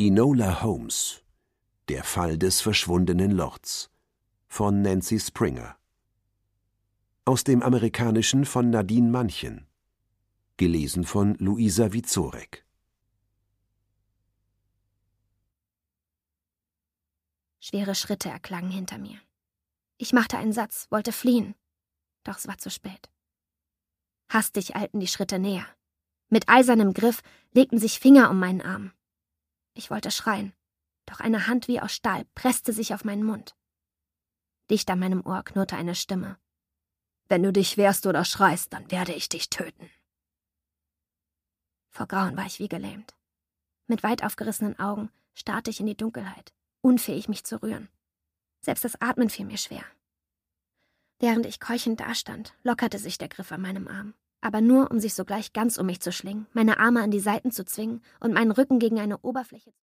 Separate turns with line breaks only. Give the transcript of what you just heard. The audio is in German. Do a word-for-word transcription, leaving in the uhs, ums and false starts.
Enola Holmes. Der Fall des verschwundenen Lords von Nancy Springer. Aus dem Amerikanischen von Nadine Manchen. Gelesen von Luisa Wieczorek.
Schwere Schritte erklangen hinter mir. Ich machte einen Satz, wollte fliehen, doch es war zu spät. Hastig eilten die Schritte näher. Mit eisernem Griff legten sich Finger um meinen Arm. Ich wollte schreien, doch eine Hand wie aus Stahl presste sich auf meinen Mund. Dicht an meinem Ohr knurrte eine Stimme. »Wenn du dich wehrst oder schreist, dann werde ich dich töten.« Vor Grauen war ich wie gelähmt. Mit weit aufgerissenen Augen starrte ich in die Dunkelheit, unfähig mich zu rühren. Selbst das Atmen fiel mir schwer. Während ich keuchend dastand, lockerte sich der Griff an meinem Arm. Aber nur, um sich sogleich ganz um mich zu schlingen, meine Arme an die Seiten zu zwingen und meinen Rücken gegen eine Oberfläche